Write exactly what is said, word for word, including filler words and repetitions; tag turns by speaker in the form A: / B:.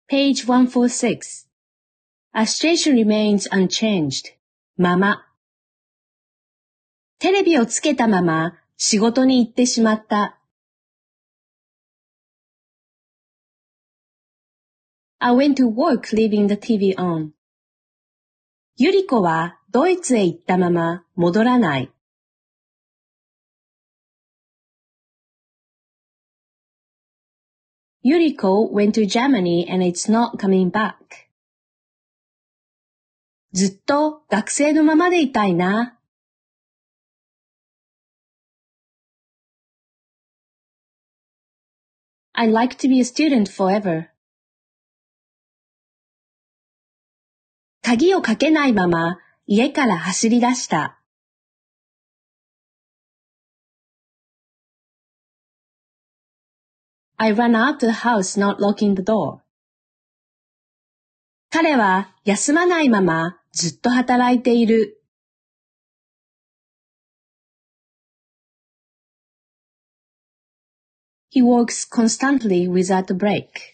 A: Page one forty-six. A station remains unchanged. まま。テレビをつけたまま仕事に行ってしまった。I went to work leaving the ティーブイ on. ゆり子はドイツへ行ったまま戻らない。Yuriko went to Germany and it's not coming back. ずっと学生のままでいたいな。I'd like to be a student forever. 鍵をかけないまま家から走り出した。I ran out the house not locking the door. 彼は休まないままずっと働いている。He works constantly without a break.